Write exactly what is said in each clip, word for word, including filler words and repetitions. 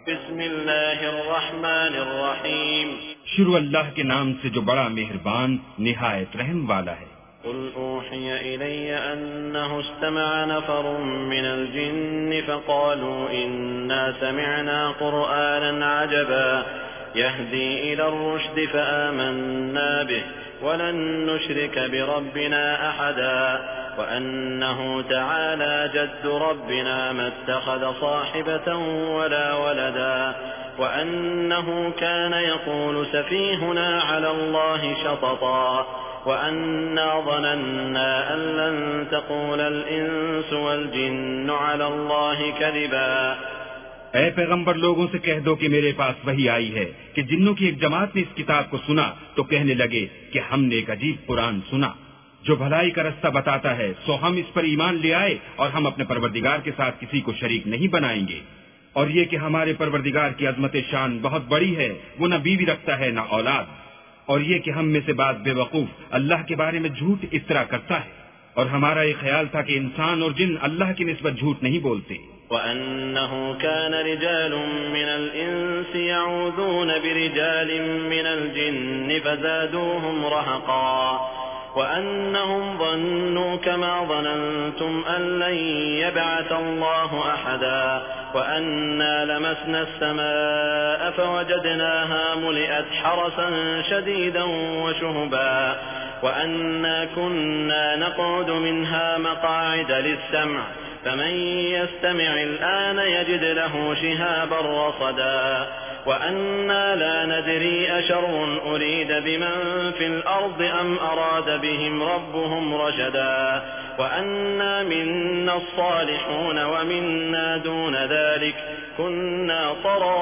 بسم اللہ الرحمن الرحیم شروع اللہ کے نام سے جو بڑا مہربان نہایت رحم والا ہے۔ قل اوحی الی انہ استمع نفر من الجن فقالوا انا سمعنا قرآنا عجبا يهدي الى الرشد فآمنا به ولن نشرك بربنا احدا وانه تعالى جد ربنا ما اتخذ صاحبة ولا ولدا وانه كان يقول سفيهنا على الله شططا وأنا ظننا أن لن تقول الإنس والجن على الله كذبا۔ اے پیغمبر لوگوں سے کہہ دو کہ میرے پاس وحی آئی ہے کہ جنوں کی ایک جماعت نے اس کتاب کو سنا تو کہنے لگے کہ ہم نے ایک عجیب قرآن سنا جو بھلائی کا رستہ بتاتا ہے، سو ہم اس پر ایمان لے آئے اور ہم اپنے پروردگار کے ساتھ کسی کو شریک نہیں بنائیں گے۔ اور یہ کہ ہمارے پروردگار کی عظمت شان بہت بڑی ہے، وہ نہ بیوی رکھتا ہے نہ اولاد۔ اور یہ کہ ہم میں سے بعض بے وقوف اللہ کے بارے میں جھوٹ اس طرح کرتا ہے، اور ہمارا یہ خیال تھا کہ انسان اور جن اللہ کی نسبت جھوٹ نہیں بولتے۔ وَأَنَّهُ كَانَ رِجَالٌ مِّنَ الْإِنسِ يَعُوذُونَ بِرِجَالٍ مِّنَ الْجِنِّ فَزَادُوهُمْ رَهَقًا وَأَنَّهُمْ ظَنُّوا كَمَا ظَنَنتُمْ أَن لَّن يَبْعَثَ اللَّهُ أَحَدًا وَأَنَّا لَمَسْنَا السَّمَاءَ فَوَجَدْنَاهَا مُلِئَتْ حَرَسًا شَدِيدًا وَشُهُبًا وَأَنَّا كُنَّا نَقْعُدُ مِنْهَا مَقَاعِدَ لِلسَّمْعِ فمن يستمع الآن يجد له شهابا رصدا وأنا لا ندري أشر أريد بمن في الأرض أم أراد بهم ربهم رشدا وأنا منا الصالحون ومنا دون ذلك كنا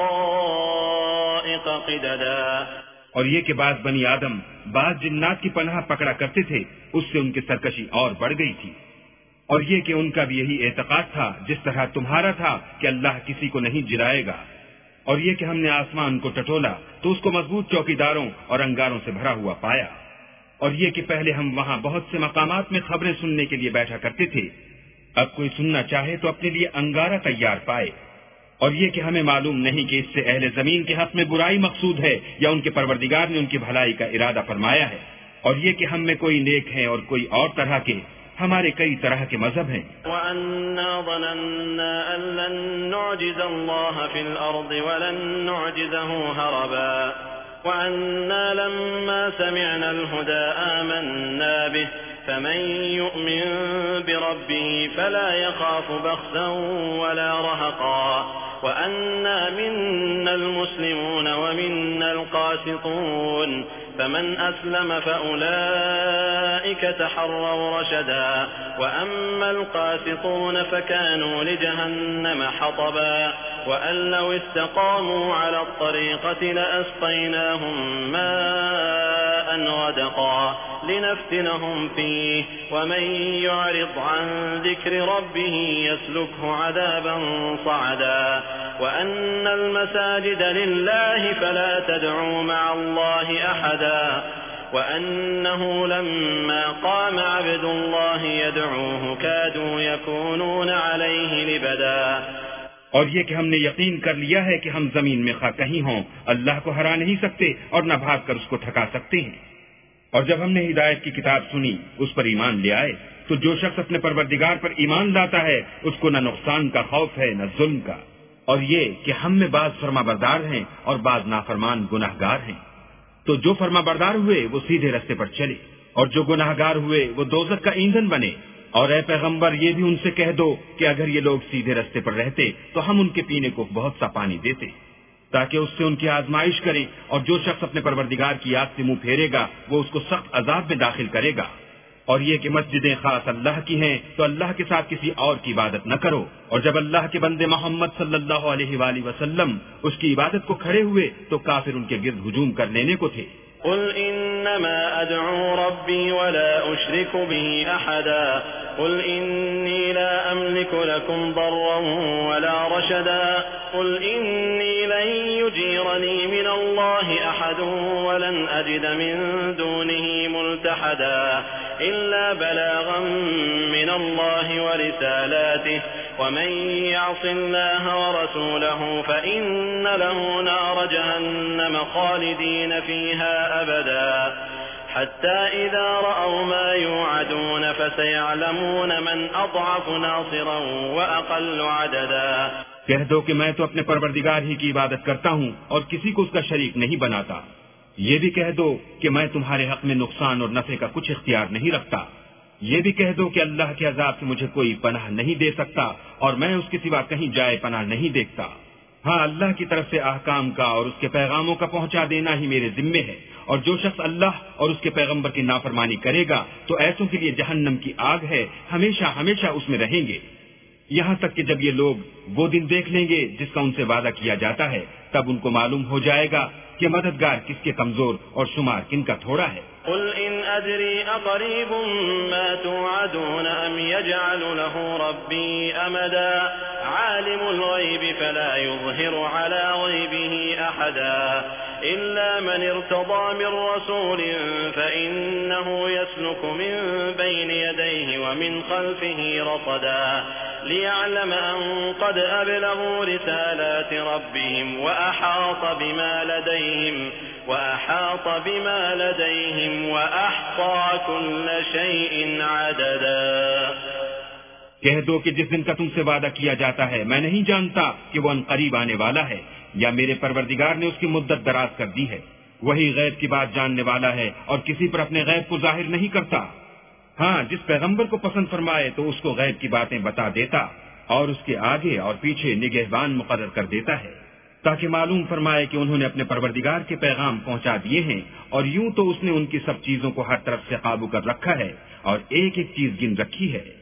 طرائق قددا۔ اور یہ کہ بعض بنی آدم بعض جنات کی پناہ پکڑا کرتے تھے، اس سے ان کی سرکشی اور بڑھ گئی تھی۔ اور یہ کہ ان کا بھی یہی اعتقاد تھا جس طرح تمہارا تھا کہ اللہ کسی کو نہیں جلائے گا۔ اور یہ کہ ہم نے آسمان کو ٹٹولا تو اس کو مضبوط چوکیداروں اور انگاروں سے بھرا ہوا پایا۔ اور یہ کہ پہلے ہم وہاں بہت سے مقامات میں خبریں سننے کے لیے بیٹھا کرتے تھے، اب کوئی سننا چاہے تو اپنے لیے انگارہ تیار پائے۔ اور یہ کہ ہمیں معلوم نہیں کہ اس سے اہل زمین کے حق میں برائی مقصود ہے یا ان کے پروردگار نے ان کی بھلائی کا ارادہ فرمایا ہے۔ اور یہ کہ ہم میں کوئی نیک ہیں اور کوئی اور طرح کے، ہمارے کئی طرح کے مذہب ہیں۔ وَأَنَّا ظَنَنَّا أَن لَّن نُّعْجِزَ اللَّهَ فِي الْأَرْضِ وَلَن نُّعْجِزَهُ هَرَبًا وَأَنَّا لَمَّا سَمِعْنَا الْهُدَىٰ آمَنَّا بِهِ فَمَن يُؤْمِن بِرَبِّهِ فَلَا يَخَافُ بَخْسًا وَلَا رَهَقًا وَأَنَّا مِنَّا الْمُسْلِمُونَ وَمِنَّا الْقَاسِطُونَ فمن أسلم فأولئك تحروا رشدا وأما القاسطون فكانوا لجهنم حطبا وأن لو استقاموا على الطريقة لأسقيناهم ماء غدقا لنفتنهم فيه ومن يعرض عن ذكر ربه يسلكه عذابا صعدا وأن المساجد لله فلا تدعوا مع الله أحدا وأنه لما قام عبد الله يدعوه كادوا يكونون عليه لبدا۔ اور یہ کہ ہم نے یقین کر لیا ہے کہ ہم زمین میں خواہ کہیں ہوں اللہ کو ہرا نہیں سکتے اور نہ بھاگ کر اس کو تھکا سکتے ہیں۔ اور جب ہم نے ہدایت کی کتاب سنی اس پر ایمان لے آئے تو جو شخص اپنے پروردگار پر ایمان لاتا ہے اس کو نہ نقصان کا خوف ہے نہ ظلم کا۔ اور یہ کہ ہم میں بعض فرما بردار ہیں اور بعض نافرمان گناہ گار ہیں، تو جو فرما بردار ہوئے وہ سیدھے رستے پر چلے اور جو گناہ گار ہوئے وہ دوزخ کا ایندھن بنے۔ اور اے پیغمبر یہ بھی ان سے کہہ دو کہ اگر یہ لوگ سیدھے رستے پر رہتے تو ہم ان کے پینے کو بہت سا پانی دیتے تاکہ اس سے ان کی آزمائش کریں، اور جو شخص اپنے پروردگار کی یاد سے منہ پھیرے گا وہ اس کو سخت عذاب میں داخل کرے گا۔ اور یہ کہ مسجدیں خاص اللہ کی ہیں تو اللہ کے ساتھ کسی اور کی عبادت نہ کرو۔ اور جب اللہ کے بندے محمد صلی اللہ علیہ وآلہ وسلم اس کی عبادت کو کھڑے ہوئے تو کافر ان کے گرد ہجوم کر لینے کو تھے۔ قل انما ادعو ربي ولا اشرك به احدا قل اني لا املك لكم ضرا ولا رشدا قل اني لن يجيرني من الله احد ولن اجد من دونه ملتحدا الا بلاغا من الله ورسالاته ومن يعص الله ورسوله فإن له نار جهنم خالدين فيها أبدا حتى إذا رأوا ما يوعدون فسيعلمون من أضعف ناصرا وأقل عددا. کہہ دو کہ میں تو اپنے پروردگار ہی کی عبادت کرتا ہوں اور کسی کو اس کا شریک نہیں بناتا. یہ بھی کہہ دو کہ میں تمہارے حق میں نقصان اور نفع کا کچھ اختیار نہیں رکھتا. یہ بھی کہہ دو کہ اللہ کے عذاب سے مجھے کوئی پناہ نہیں دے سکتا اور میں اس کے سوا کہیں جائے پناہ نہیں دیکھتا. ہاں، اللہ کی طرف سے احکام کا اور اس کے پیغاموں کا پہنچا دینا ہی میرے ذمے ہے، اور جو شخص اللہ اور اس کے پیغمبر کی نافرمانی کرے گا تو ایسوں کے لیے جہنم کی آگ ہے، ہمیشہ ہمیشہ اس میں رہیں گے. یہاں تک کہ جب یہ لوگ وہ دن دیکھ لیں گے جس کا ان سے وعدہ کیا جاتا ہے، تب ان کو معلوم ہو جائے گا کہ مددگار کس کے کمزور اور شمار کن کا تھوڑا ہے. قل إن أدري أقريب ما توعدون أم يجعل له ربي أمدا عالم الغيب فلا يظهر على غيبه أحدا إلا من ارتضى من رسول فإنه يسلك من بين يديه ومن خلفه رصدا ليعلم أن قد أبلغوا رسالات ربهم وأحاط بما لديهم وأحاط بما لديهم وأحصى كل شيء عددا. کہہ دو کہ جس دن کا تم سے وعدہ کیا جاتا ہے میں نہیں جانتا کہ وہ ان قریب آنے والا ہے یا میرے پروردگار نے اس کی مدت دراز کر دی ہے. وہی غیب کی بات جاننے والا ہے اور کسی پر اپنے غیب کو ظاہر نہیں کرتا. ہاں، جس پیغمبر کو پسند فرمائے تو اس کو غیب کی باتیں بتا دیتا اور اس کے آگے اور پیچھے نگہبان مقرر کر دیتا ہے تاکہ معلوم فرمائے کہ انہوں نے اپنے پروردگار کے پیغام پہنچا دیے ہیں، اور یوں تو اس نے ان کی سب چیزوں کو ہر طرف سے قابو کر رکھا ہے اور ایک ایک چیز گن رکھی ہے.